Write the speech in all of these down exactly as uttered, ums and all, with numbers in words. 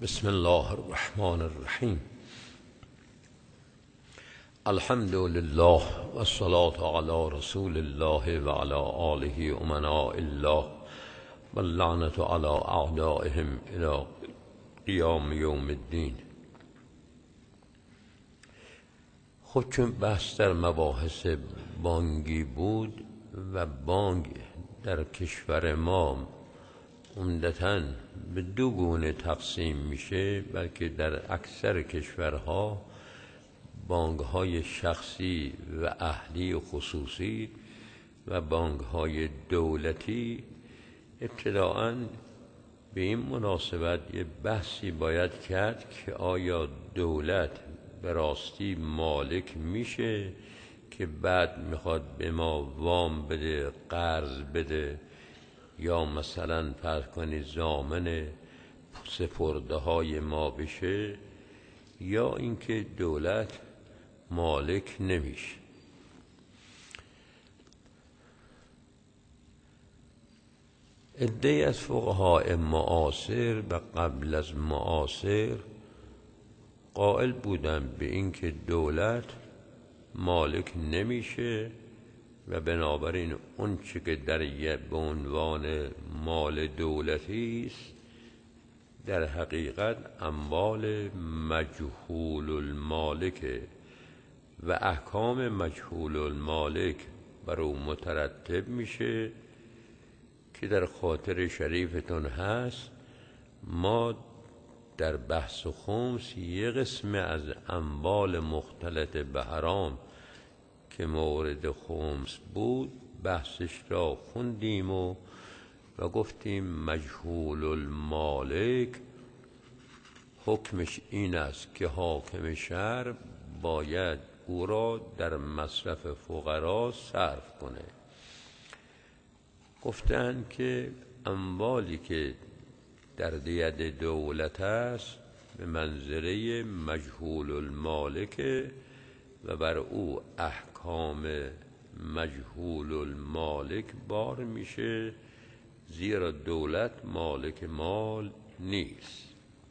بسم الله الرحمن الرحیم. الحمد لله و الصلاة علی رسول الله و علی آله امناء الله و اللعنة علی اعدائهم الی قیام یوم الدین. خود چون بحث در مباحث بانگی بود و بانگ در کشور ما عمدتاً به دو گونه تقسیم میشه، بلکه در اکثر کشورها بانک‌های شخصی و اهلی و خصوصی و بانک‌های دولتی. ابتداءً به این مناسبت یه بحثی باید کرد که آیا دولت به راستی مالک میشه که بعد میخواد به ما وام بده، قرض بده، یا مثلا فرض کنید ضامن سپرده های ما بشه، یا اینکه دولت مالک نمیشه. عده‌ای از فقهای معاصر و قبل از معاصر قائل بودن به اینکه دولت مالک نمیشه و بنابراین اون چه که در به عنوان مال دولتی است در حقیقت اموال مجهول المالک و احکام مجهول المالک بر او مترتب میشه که در خاطر شریفتون هست. ما در بحث خمس یه قسم از اموال مختلط به حرام که مورد خمس بود بحثش را خوندیم و و گفتیم مجهول المالک حکمش این است که حاکم شهر باید او را در مصرف فقرا صرف کنه. گفتن که اموالی که در ید دولت است به منزله مجهول المالک و بر او احکام مجهول المالک بار میشه، زیرا دولت مالک مال نیست.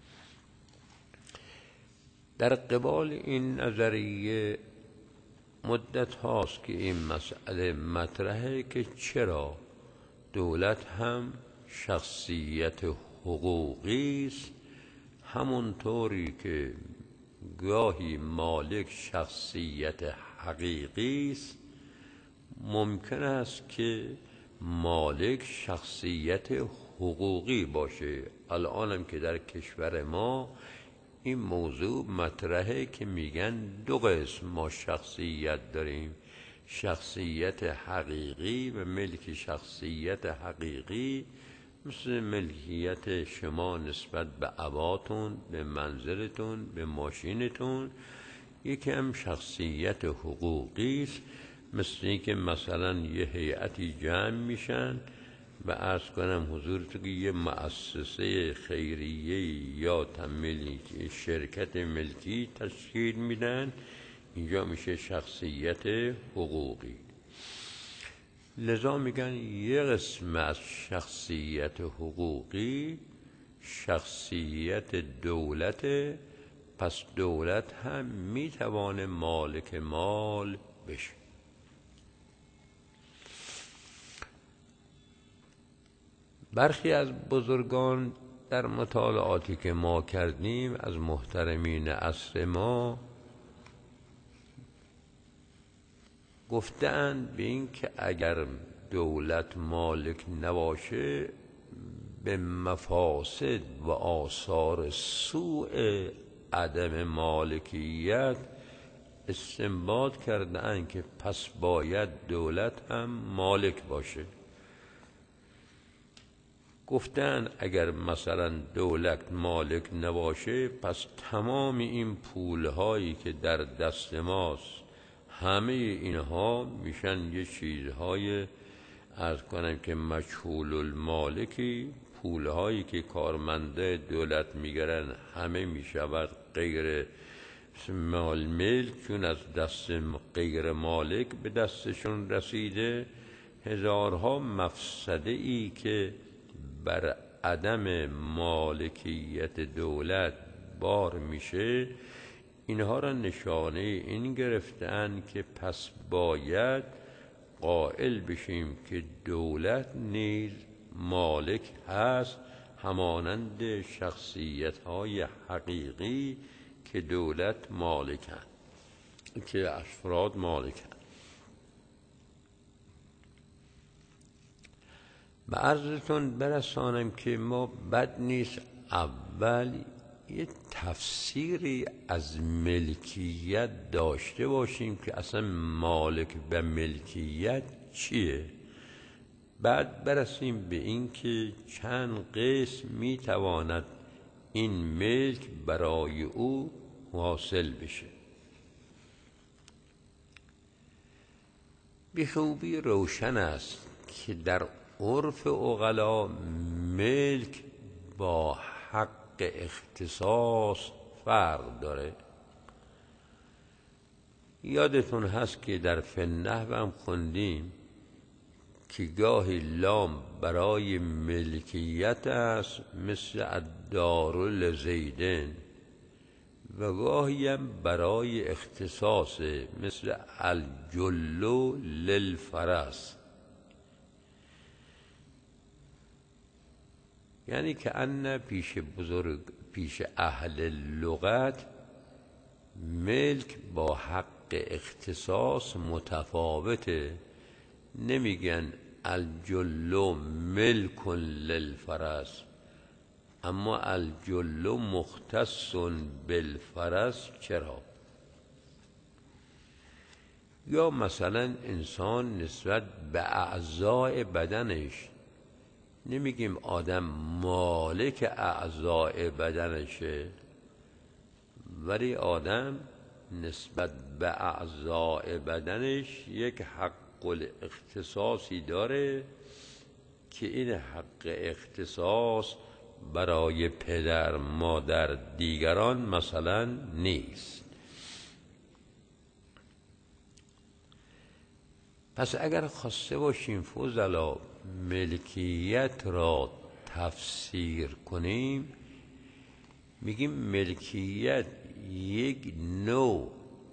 در قبال این نظریه مدت هاست که این مسئله مطرحه که چرا دولت هم شخصیت حقوقی است، همونطوری که گاهی مالک شخصیت حقیقی است، ممکن است که مالک شخصیت حقوقی باشه. الانم که در کشور ما این موضوع مطرحه که میگن دو قسم ما شخصیت داریم، شخصیت حقیقی و ملک شخصیت حقیقی، مثل ملکیت شما نسبت به عباتون، به منزلتون، به ماشینتون. یکی هم شخصیت حقوقی است، مثل اینکه مثلا یه هیئتی جمع میشن و عرض کنم حضورتون که یه مؤسسه خیریه یا تملیک شرکت ملکی تشکیل میدن، اینجا میشه شخصیت حقوقی. لذا میگن یه قسم از شخصیت حقوقی شخصیت دولت، پس دولت هم میتوانه مالک مال بشه. برخی از بزرگان در مطالعاتی که ما کردیم از محترمین عصر ما گفتند به این که اگر دولت مالک نباشه به مفاسد و آثار سوء عدم مالکیت استنباط کردند که پس باید دولت هم مالک باشه. گفتن اگر مثلا دولت مالک نباشه پس تمام این پولهایی که در دست ماست همه اینها میشن یه چیزهای عرض کنم که مجهول المالکی، پولهایی که کارمنده دولت میگرن همه میشود غیر مال ملک، چون از دست غیر مالک به دستشون رسیده. هزارها مفسده ای که بر عدم مالکیت دولت بار میشه، اینها را نشانه این گرفتن که پس باید قائل بشیم که دولت نیز مالک هست، همانند شخصیت‌های حقیقی که دولت مالکند، که افراد مالکند. به عرضتون برسانم که ما بد نیست اول یه تفسیری از ملکیت داشته باشیم که اصلا مالک به ملکیت چیه، بعد برسیم به این که چند قسم میتواند این ملک برای او حاصل بشه. به خوبی روشن است که در عرف عقلا ملک با حق اختصاص فرق داره. یادتون هست که در فنحو هم خوندیم که گاهی لام برای ملکیت است مثل الدار لزیدن، و گاهی هم برای اختصاص مثل الجل للفرس. یعنی که ان پیش بزرگ پیش اهل لغت ملک با حق اختصاص متفاوته. نمیگن الجل ملک للفرس، اما الجل مختص بالفرس. چرا؟ یا مثلا انسان نسبت به اعضاء بدنش، نمیگیم آدم مالک اعضاء بدنشه، ولی آدم نسبت به اعضاء بدنش یک حق اختصاصی داره که این حق اختصاص برای پدر مادر دیگران مثلا نیست. پس اگر خواسته باشیم فضلا ملکیت را تفسیر کنیم، میگیم ملکیت یک نوع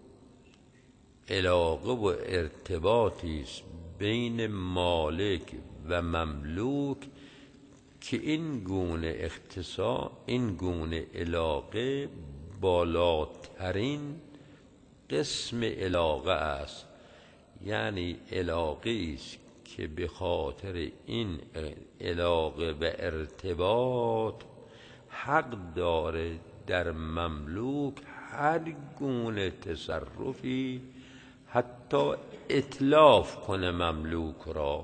علاقه و ارتباطی است بین مالک و مملوک که این گونه اختصاص، این گونه علاقه بالاترین قسم علاقه است. یعنی علاقه است که به خاطر این علاقه و ارتباط حق داره در مملوک هر گونه تصرفی، حتی اتلاف کنه مملوک را.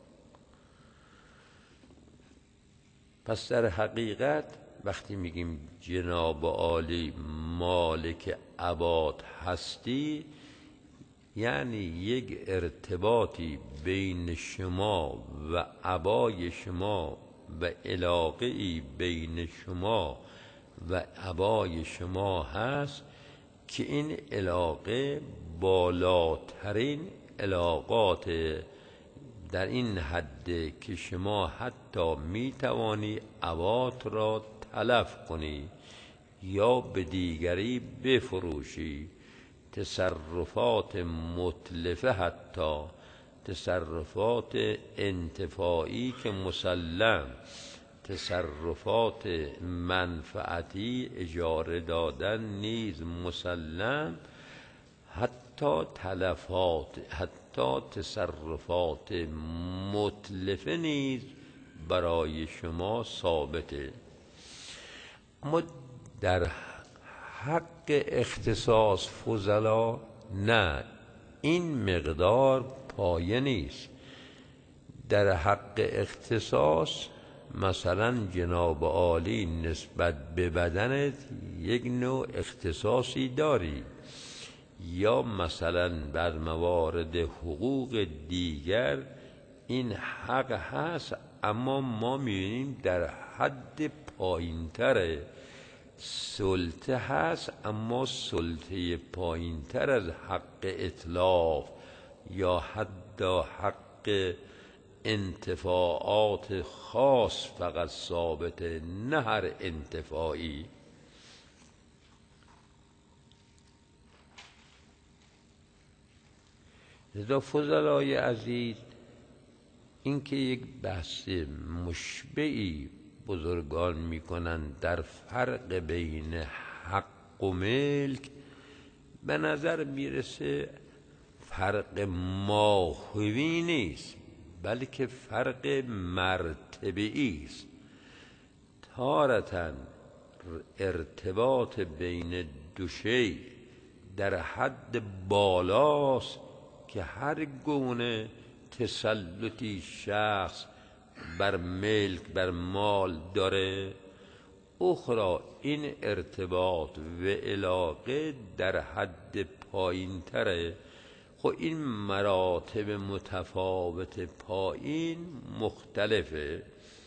پس در حقیقت وقتی میگیم جناب عالی مالک اباد هستی، یعنی یک ارتباطی بین شما و ابای شما و علاقه‌ای بین شما و ابای شما هست که این علاقه بالاترین علاقات در این حد که شما حتی می توانی ابات را تلف کنی یا به دیگری بفروشی. تصرفات متلفه، حتی تصرفات انتفاعی که مسلم، تصرفات منفعتی اجاره دادن نیز مسلم، حتی تلفات، حتی تصرفات متلفه نیز برای شما ثابته. اما در حق اختصاص فضلا نه، این مقدار پایه نیست. در حق اختصاص مثلا جناب عالی نسبت به بدنت یک نوع اختصاصی داری، یا مثلا بر موارد حقوق دیگر این حق هست، اما ما می‌بینیم در حد پایین‌تر سلطه هست، اما سلطه پایین‌تر از حق اطلاف یا حتی حق انتفاعات خاص فقط ثابته، نه هر انتفاعی. لذا فضلای عزیز، این که یک بحث مشبعی بزرگان میکنن در فرق بین حق و ملک، به نظر میرسه فرق ماهوی نیست، بلکه فرق مرتبه‌ای است. تارةً ارتباط بین دو شی در حد بالاست که هر گونه تسلطی شخص بر ملک بر مال داره، اخرى این ارتباط و علاقه در حد پایین تره. خب این مراتب متفاوت پایین مختلفه،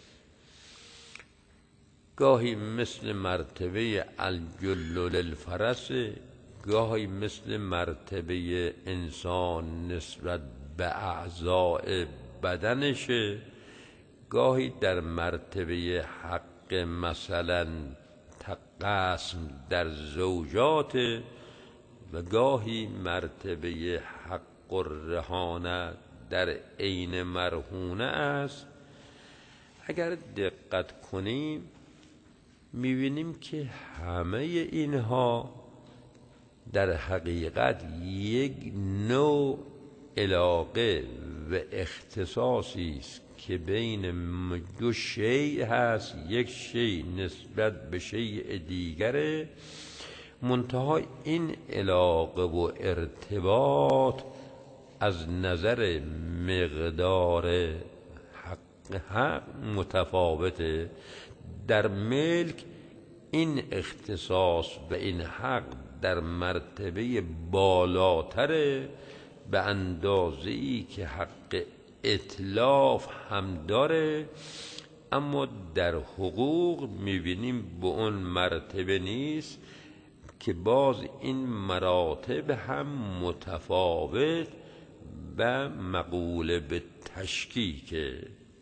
گاهی مثل مرتبه الجل للفرس، گاهی مثل مرتبه انسان نسبت به اعضاء بدنشه، گاهی در مرتبه حق مثلا قسم در زوجات، و گاهی مرتبه حق الرهانه در عین مرهونه است. اگر دقت کنیم میبینیم که همه اینها در حقیقت یک نوع علاقه و اختصاصی است که بین دو شیء هست، یک شیء نسبت به شیء دیگره، منتها این علاقه و ارتباط از نظر مقدار حق, حق متفاوته. در ملک این اختصاص و این حق در مرتبه بالاتره، به اندازه‌ای که حق اتلاف هم داره، اما در حقوق میبینیم به اون مرتبه نیست، که باز این مراتب هم متفاوت و مقوله به تشکیکه.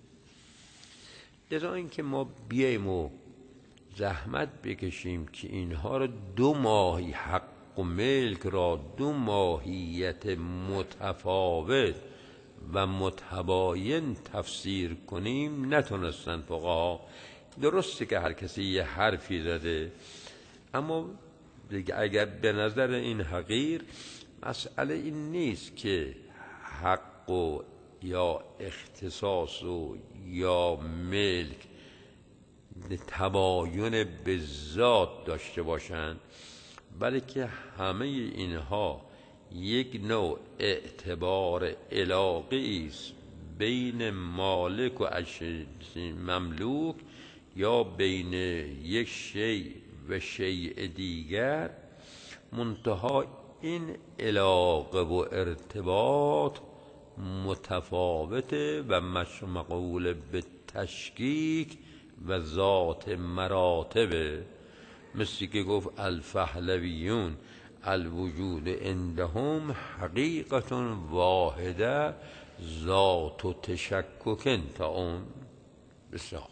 لذا این که ما بیاییم و زحمت بکشیم که اینها را دو ماهی حق و ملک را دو ماهیت متفاوت و متباین تفسیر کنیم، نتونستن فقها. درسته که هر کسی یه حرفی زده، اما اگر به نظر این حقیر مسئله این نیست که حق و یا اختصاص و یا ملک تباین به ذات داشته باشند، بلکه همه اینها یک نوع اعتبار علاقی است بین مالک و مملوک، یا بین یک شیء و شیء دیگر، منتها این علاقه و ارتباط متفاوته و مقوله به تشکیک و ذات مراتبه. مثل که گفت الفهلویون الوجود عندهم حقیقت واحده ذات و تشکک تا اون. بسیار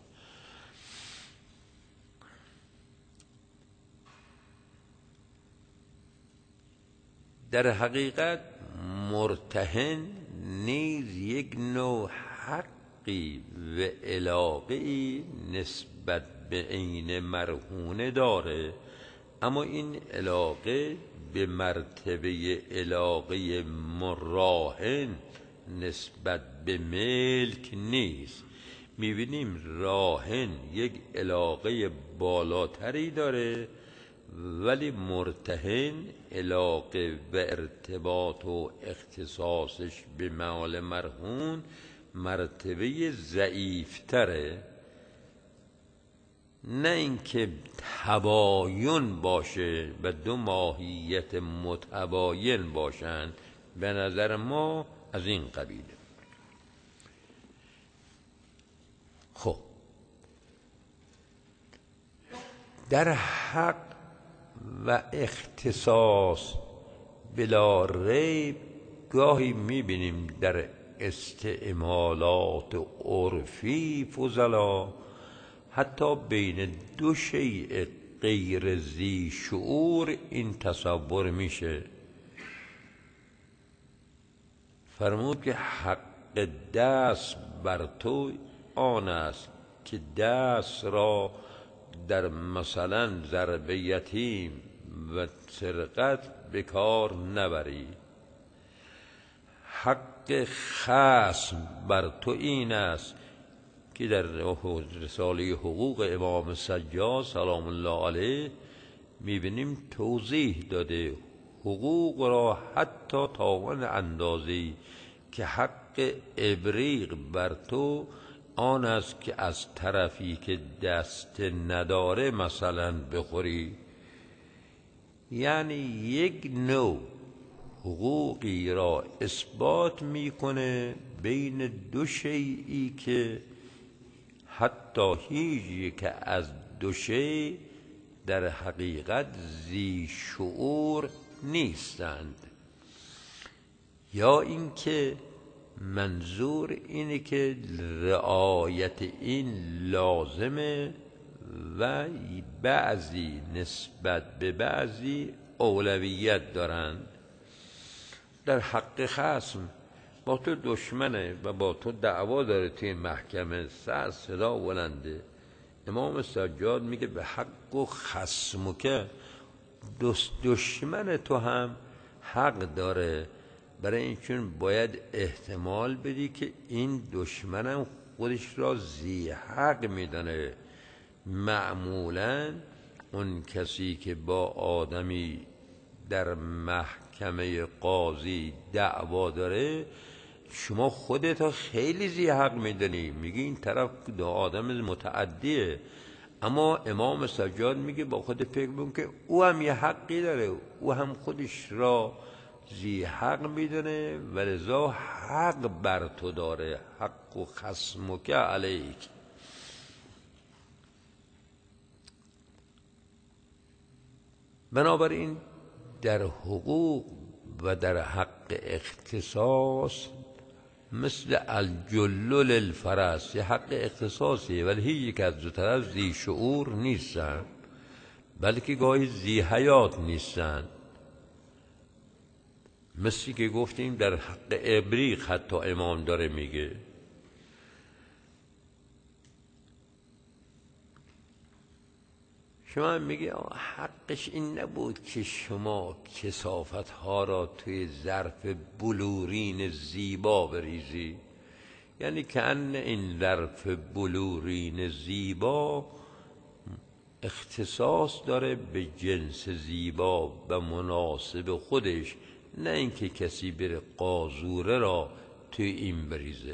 در حقیقت مرتهن نیز یک نوع حقی و علاقی نسبت به عین مرهونه داره، اما این علاقه به مرتبه علاقه مراهن نسبت به ملک نیست. میبینیم راهن یک علاقه بالاتری داره، ولی مرتهن علاقه و ارتباط و اختصاصش به مال مرهون مرتبه ضعیفتره. نه اینکه تباین باشه و دو ماهیت متباین باشن، به نظر ما از این قبیله. خب در حق و اختصاص بلا ریب گاهی میبینیم در استعمالات عرفی فضلا، حتی بین دو شیء غیر ذی شعور این تصور میشه. فرمود که حق دست بر تو آن است که دست را در مثلا ضرب یتیم و سرقت به کار نبری. حق خصم بر تو این است که در رساله حقوق امام سجاد سلام الله علیه میبینیم توضیح داده حقوق را حتی تا آن اندازه‌ای که حق ابریق بر تو آن است که از طرفی که دست نداره مثلا بخوری. یعنی یک نوع حقوقی را اثبات میکنه بین دو شیئی که حتی هیچ یک از دو شیء در حقیقت ذی شعور نیستند. یا اینکه منظور اینه که رعایت این لازمه و بعضی نسبت به بعضی اولویت دارند. در حق خصم با تو دشمنه و با تو دعوا داره توی محکمه، سر صدا بلنده، امام سجاد میگه به حق و خصم که دشمن تو هم حق داره، برای این چون باید احتمال بدی که این دشمنم خودش را ذی حق میدانه. معمولا اون کسی که با آدمی در محکمه قاضی دعوا داره شما خودت خیلی ذی حق میدونی، میگی این طرف دو آدم متعدیه، اما امام سجاد میگه با خود فکر بکن که او هم یه حقی داره، او هم خودش را ذی حق میدونه و لذا حق بر تو داره. حق و خصمک علیک. بنابراین در حقوق و در حق اختصاص مثل الجل للفرس یه حق اختصاصیه، ولی هیچ یک از دو طرف ذی شعور نیستن، بلکه گاهی ذی حیات نیستن. مثلی که گفتیم در حق ابریق حتی امام داره میگه. شما میگه حقش این نبود که شما کثافت ها را توی ظرف بلورین زیبا بریزی، یعنی که ان این ظرف بلورین زیبا اختصاص داره به جنس زیبا و مناسب خودش، نه اینکه کسی بره قاذوره را توی این بریزه.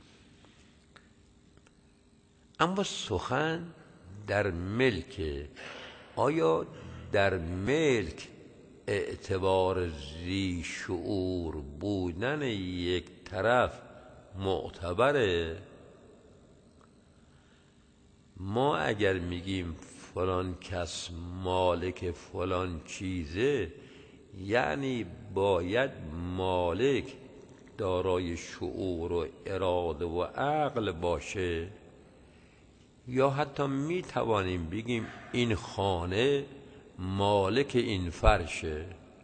اما سخن در ملک، آیا در ملک اعتبار ذی شعور بودن یک طرف معتبره؟ ما اگر میگیم فلان کس مالک فلان چیزه، یعنی باید مالک دارای شعور و اراده و عقل باشه، یا حتی می توانیم بگیم این خانه مالک این فرشه،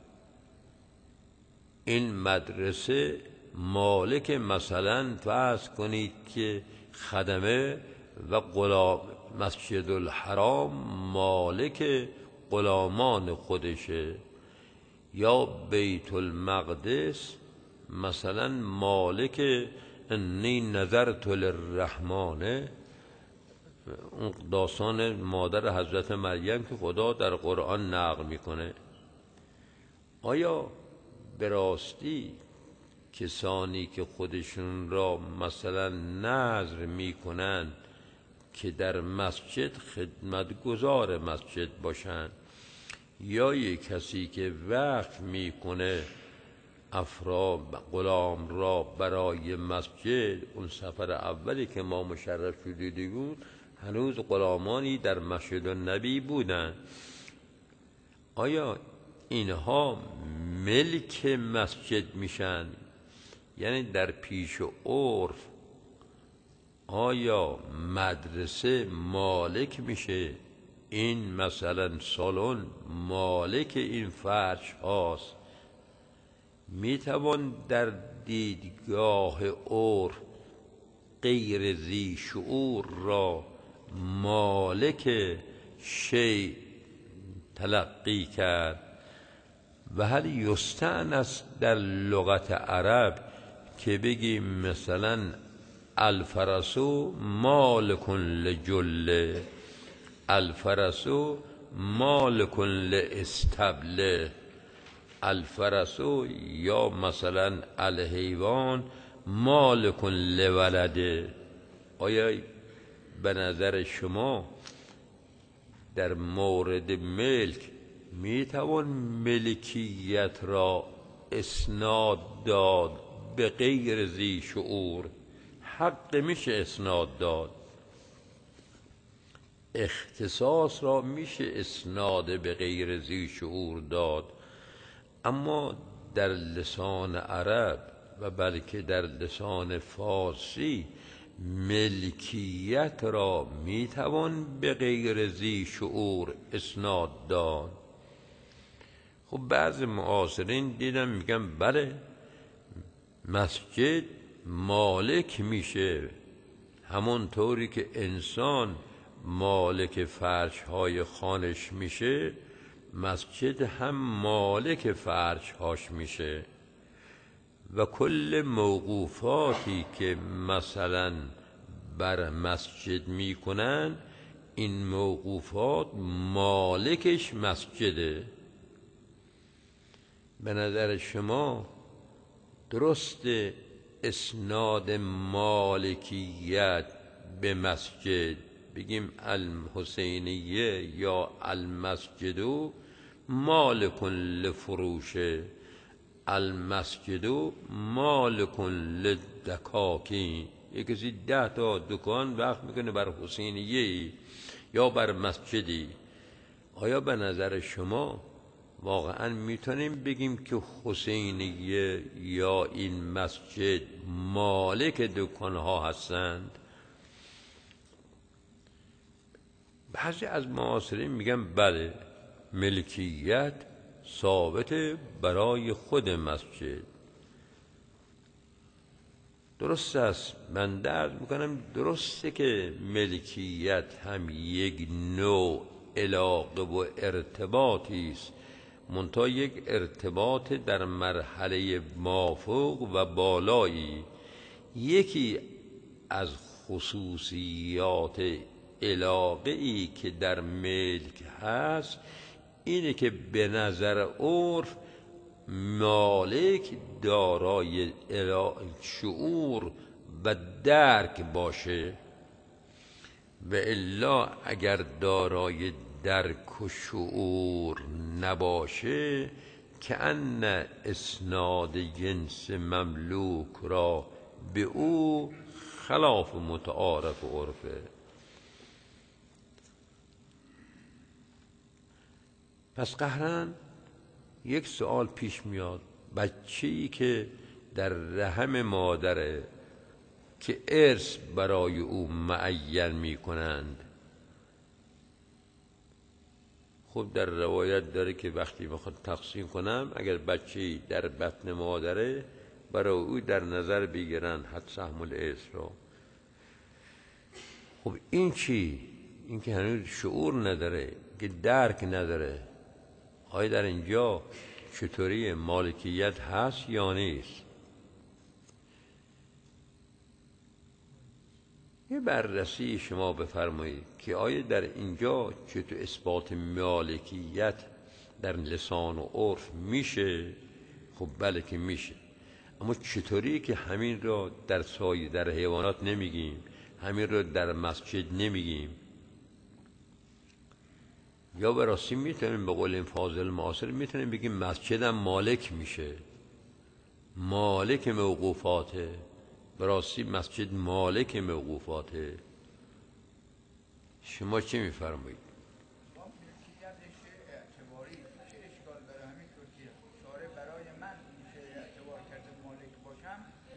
این مدرسه مالک مثلا فرض کنید که خدمه و غلام، مسجد الحرام مالک غلامان خودشه، یا بیت المقدس مثلا مالک انی نذرت للرحمن، اون داستان مادر حضرت مریم که خدا در قرآن نقل میکنه. آیا به راستی کسانی که خودشون را مثلا نذر میکنن که در مسجد خدمتگزار مسجد باشن، یا یک کسی که وقف میکنه افراد غلام را برای مسجد، اون سفر اولی که ما مشرف شده بود هنوز غلامانی در مسجد النبی بودن، آیا اینها ملک مسجد میشن یعنی در پیش عرف آیا مدرسه مالک میشه، این مثلا سالن مالک این فرش هاست، میتوان در دیدگاه عرف غیر ذی شعور را مالک شیء تلقی کرد؟ و هل یستأنس در لغت عرب که بگیم مثلا الفرسو مالک لجله، الفرسو مالک لاستبله، الفرسو یا مثلا الحیوان مالک لولده؟ آیا به نظر شما در مورد ملک میتوان ملکیت را اسناد داد به غیر ذی شعور؟ حق میشه اسناد داد، اختصاص را میشه اسناد به غیر ذی شعور داد، اما در لسان عرب و بلکه در لسان فارسی ملکیت را میتوان به غیر ذی شعور اسناد داد. خب بعض معاصرین دیدم میگن بله مسجد مالک میشه، همون طوری که انسان مالک فرش های خانش میشه، مسجد هم مالک فرش هاش میشه و کل موقوفاتی که مثلا بر مسجد میکنن این موقوفات مالکش مسجده. به نظر شما درست اسناد مالکیت به مسجد بگیم الحسینیه یا المسجدو مالک لفروشه، المسجدو مالک للدکاکین؟ یک کسی ده تا دکان وقت میکنه بر حسینیه یا بر مسجدی. آیا به نظر شما واقعا میتونیم بگیم که حسینیه یا این مسجد مالک دکانها هستند؟ بعضی از معاصرین میگن بله ملکیت ثابت برای خود مسجد. درست است، من درد میکنم درسته که ملکیت هم یک نوع علاقه و ارتباطی است، منتها یک ارتباط در مرحله مافوق و بالایی. یکی از خصوصیات علاقه ای که در ملک هست اینه که به نظر عرف مالک دارای شعور و درک باشه، و الا اگر دارای درک و شعور نباشه که ان اسناد جنس مملوک را به او خلاف متعارف و عرفه. پس قهرن یک سوال پیش میاد، بچه‌ای که در رحم مادره که ارث برای او معین میکنند، خب در روایت داره که وقتی میخواد تقسیم کنم اگر بچه‌ای در بطن مادره برای او در نظر بگیرن حد سهم الارث رو. خب این چی؟ این که هنوز شعور نداره، که درک نداره. آیا در اینجا چطوری مالکیت هست یا نیست؟ یه بررسی شما بفرمایید که آیا در اینجا چطور اثبات مالکیت در لسان و عرف میشه؟ خب بله که میشه، اما چطوری که همین را در سایه در حیوانات نمیگیم، همین را در مسجد نمیگیم؟ یا به راستی میتونیم به قول این فاضل معاصر میتونیم بگیم مسجد هم مالک میشه، مالک موقوفاته. به راستی مسجد مالک موقوفاته. شما چی میفرمایید؟ ملکیتش اعتباری چه اشکال داره؟ همینطور که شارع برای من میشه اعتبار کرده مالک باشم،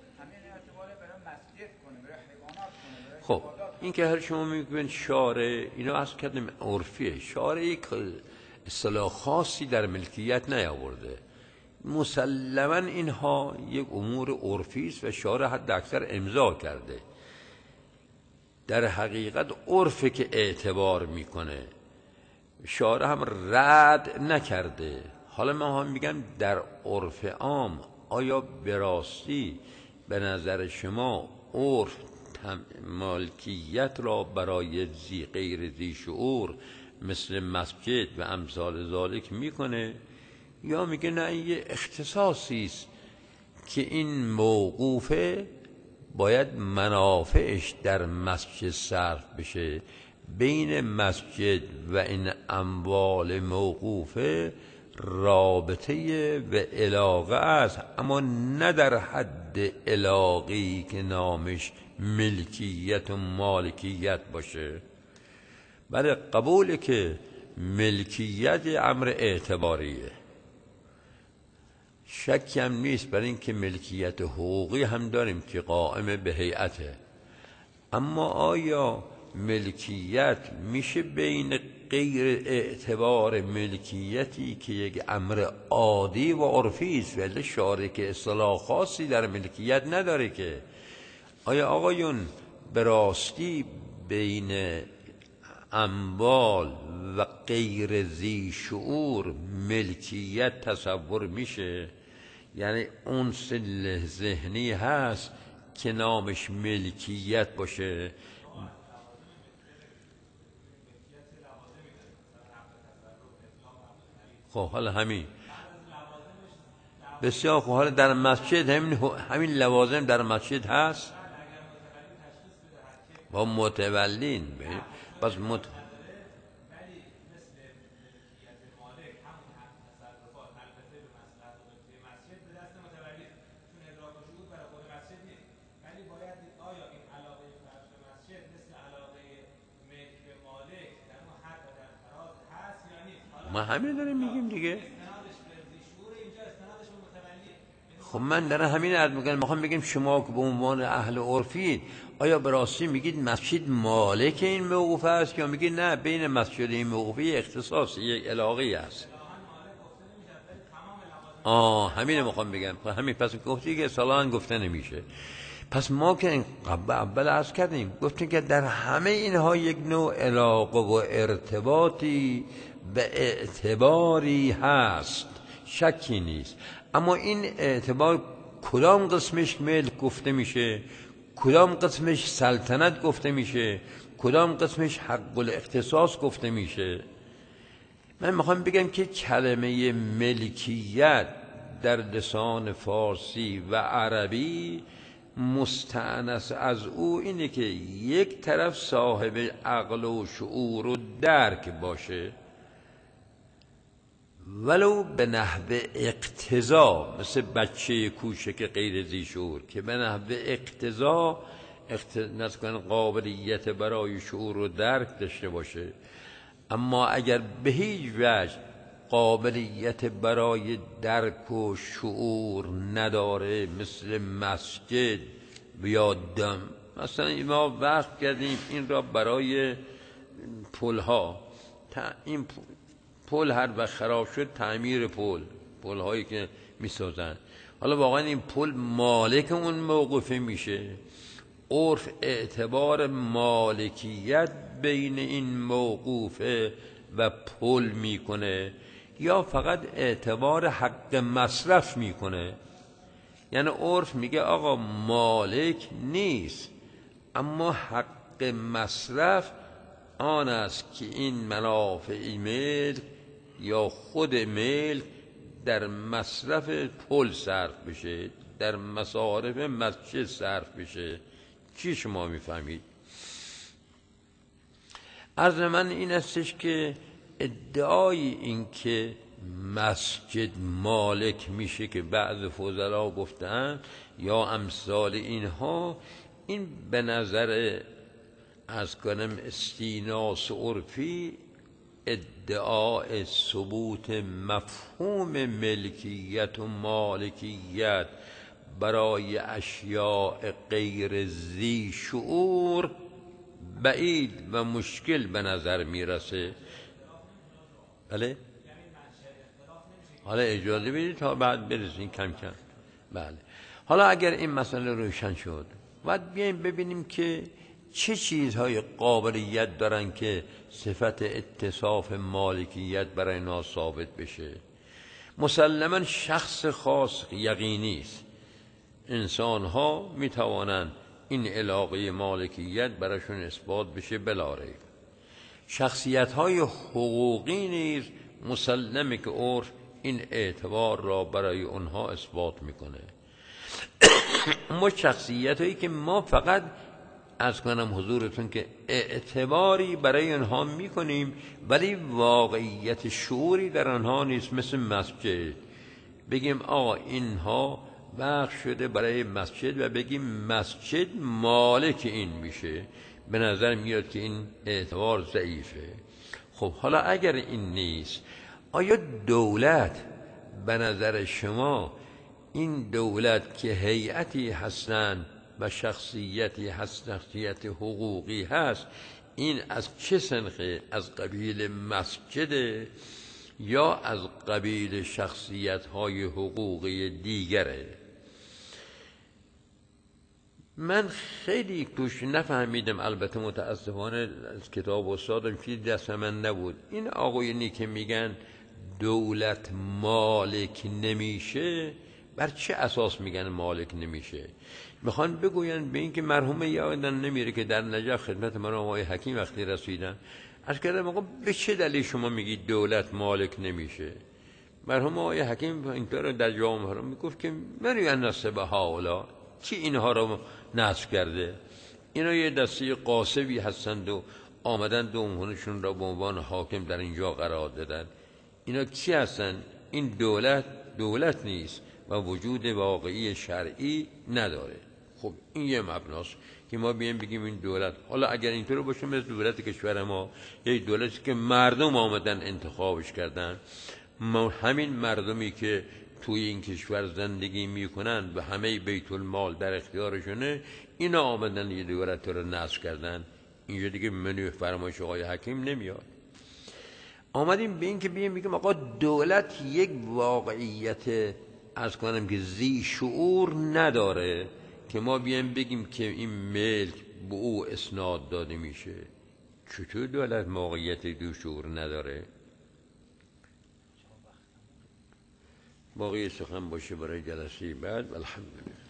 این که هر شما میگوین شارع، اینا از کردیم عرفیه. شارع یک اصطلاح خاصی در ملکیت نیاورده، مسلما اینها یک امور عرفی است و شارع حد اکثر امضا کرده. در حقیقت عرفه که اعتبار میکنه، شارع هم رد نکرده. حالا من هم میگم در عرف عام آیا به راستی به نظر شما عرف مالکیت را برای زی غیر ذی شعور مثل مسجد و امثال ذالک میکنه، یا میگه نه این یه اختصاصی است که این موقوفه باید منافعش در مسجد صرف بشه، بین مسجد و این اموال موقوفه رابطه و علاقه است، اما نه در حد علاقه‌ای که نامش ملکیت و مالکیت باشه. بله قبوله که ملکیت امر اعتباریه، شکی هم نیست برای این که ملکیت حقوقی هم داریم که قائم به هیئته، اما آیا ملکیت میشه بین غیر اعتبار ملکیتی که یک امر عادی و عرفی است ولی شارع که اصطلاح خاصی در ملکیت نداره که آیا آقایون به راستی بین اموال و غیر ذی شعور ملکیت تصور میشه؟ یعنی انس ذهنی هست که نامش ملکیت باشه؟ خب حالا همین بسیار خب، حالا در مسجد همین همین لوازم در مسجد هست با متولین. پس مت ما همین داریم میگیم دیگه. خب من دارم همین عرض میکنم، میخوام بگیم شما که به عنوان اهل عرفید آیا به راستی میگید مسجد مالک این موقوف است یا میگید نه بین مسجد این موقوفی اختصاصی یک علاقی است؟ آه همین میخوام بگم. همین پس گفتی که صلاحاً گفته نمیشه. پس ما که قبل اول عرض کردیم گفتیم که در همه اینها یک نوع علاقه و ارتباطی به اعتباری هست، شکی نیست، اما این اعتبار کدام قسمش ملک گفته میشه، کدام قسمش سلطنت گفته میشه، کدام قسمش حق الاختصاص گفته میشه؟ من میخوام بگم که کلمه ملکیت در لسان فارسی و عربی مستأنس از او اینه که یک طرف صاحب عقل و شعور و درک باشه، ولو به نحو اقتضا، مثل بچه کوچک غیر ذی شعور که به نحو اقتضا اقتضا قابلیت برای شعور و درک داشته باشه، اما اگر به هیچ وجه قابلیت برای درک و شعور نداره، مثل مسجد یا دم، مثلا ما وقت کردیم این را برای پلها، این پل هر وقت خراب شد تعمیر پل، پل هایی که میسازن، حالا واقعا این پل مالک اون موقوفه میشه، عرف اعتبار مالکیت بین این موقوفه و پل میکنه یا فقط اعتبار حق مصرف میکنه؟ یعنی عرف میگه آقا مالک نیست، اما حق مصرف آن است که این منافع ملک یا خود ملک در مصرف پل صرف بشه، در مصارف مسجد صرف بشه. چی شما میفهمید؟ عرض من این استش که ادعای این که مسجد مالک میشه که بعض فضلا گفتن یا امثال اینها، این به نظر از کنم استیناس عرفی ادعای ثبوت مفهوم ملکیت و مالکیت برای اشیاء غیر ذی شعور بعید و مشکل به نظر میرسه. بله حالا اجازه بدید تا بعد برسیم کم کم. بله حالا اگر این مسئله روشن شد باید بیایم ببینیم که چه چیزهای قابلیت دارن که صفت اتصاف مالکیت برای اینا ثابت بشه. مسلما شخص خاص یقینی است، انسان ها می توانند این علاقه مالکیت براشون اثبات بشه بلا ریب. شخصیت های حقوقی نیز مسلمه که عرف این اعتبار را برای اونها اثبات میکنه. ما شخصیت هایی که ما فقط از کنم حضورتون که اعتباری برای اونها میکنیم ولی واقعیت شعوری در آنها نیست. مثل مسجد بگیم آقا اینها وقف شده برای مسجد و بگیم مسجد مالک این میشه، به نظر میاد که این اعتبار ضعیفه. خب حالا اگر این نیست، آیا دولت به نظر شما این دولت که هیئتی هستند و شخصیتی هست، شخصیت حقوقی هست، این از چه سنخه؟ از قبیل مسجده یا از قبیل شخصیت های حقوقی دیگره؟ من خیلی توش نفهمیدم، البته متاسفانه از کتاب استادم چیزی دست من نبود. این آقایونی که میگن دولت مالک نمیشه، بر چه اساس میگن مالک نمیشه؟ میخوان بگوین به این که مرحوم یادن نمیره که در نجف خدمت من آقای حکیم وقتی رسیدن از کردم آقا به چه دلیل شما میگید دولت مالک نمیشه؟ مرحوم آقای حکیم اینطور در جامعه رو میگفت که من یعنسه هاولا کی اینها رو نصب کرده؟ اینا یه دسته قاسبی هستند و آمدن دومونشون را به عنوان حاکم در اینجا قرار دادن. اینا کی هستن؟ این دولت دولت نیست و وجود واقعی شرعی نداره. خب این یه مبناست که ما بیایم بگیم این دولت. حالا اگر اینطور باشه مثل دولت کشور ما، یه دولتی که مردم آمدن انتخابش کردن، ما همین مردمی که توی این کشور زندگی میکنن و همه بیت المال در اختیارشونه، اینا آمدن یه دولت رو نصب کردن. اینجا دیگه منوی فرمایش آقای حکیم نمیاد. آمدیم به این که بیایم بگیم آقا دولت یک واقعیت از کنم که زی شعور نداره که ما بیایم بگیم که این ملک به او اسناد داده میشه. چطور دولت واقعیت دو شعور نداره؟ باقی سخن باشه برای جلسه بعد. الحمدلله.